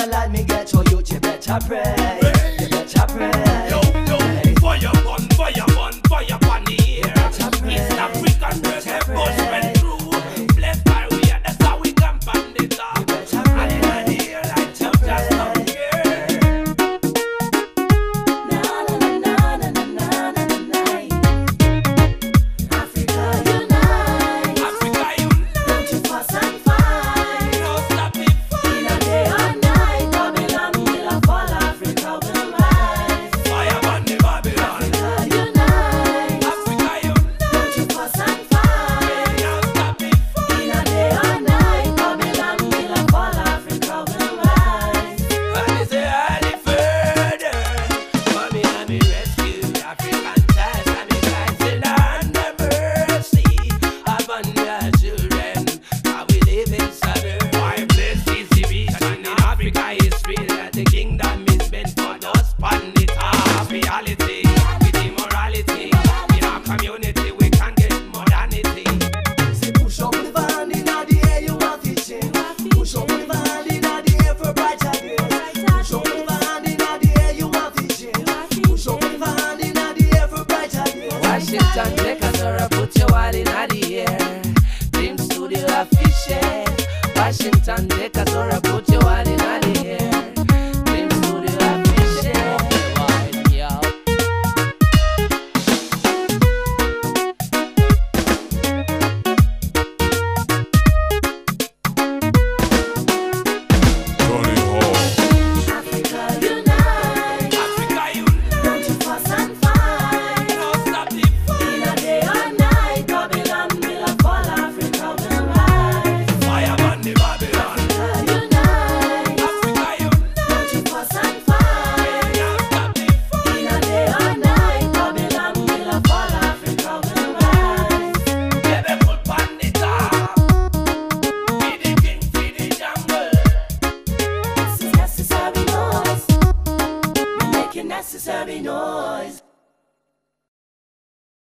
Well, let me get your youth, you better pray. You better pray. Yo, fire on the air. East African reggae bus went through. Blessed by we, that's how we come from the top. And in the air like jump just up here. Na na na na na na na na. Africa unite. Africa unite. Don't you fuss and fight. No stop it fight. In a day or night, Babylon will fall. Africa will rise. Fire on the Babylon. Africa unite. Africa unite. Don't you fuss and fight. No stop it fight. In a day or night, Babylon will fall. Africa will rise. And it's a highly further. Mommy, I'm a rescue. African child, I'm a Christ land of mercy. Upon your children, how we live in southern. Why bless is the reason in Africa is real. That the kingdom is meant for us. Pan the top reality with immorality. In our community, we can get modernity. Say push up with the van in the air, you want fishing. Push up with the van in the air for brighter days. Push up with the van in the air, you want fishing. Push up with the van in the air for brighter days. Washington, Texas, or put your wall in the air. Dream Studio official. Washington, Texas, or put your wall in the air. Dream Studio official. Wide, yo. Tony Hawk. Africa unite. Africa unite. Don't you fuss and fight. No stop it fight. In a day or night, Babylon will fall. Africa will rise. Fire on the Babylon. Africa unite. Africa unite. Don't you fuss and fight. No stop it fight. In a day or night, Babylon will fall. Africa will rise. Baby, put on the top. Be the king, be the jungle. This is necessary noise. We making necessary noise.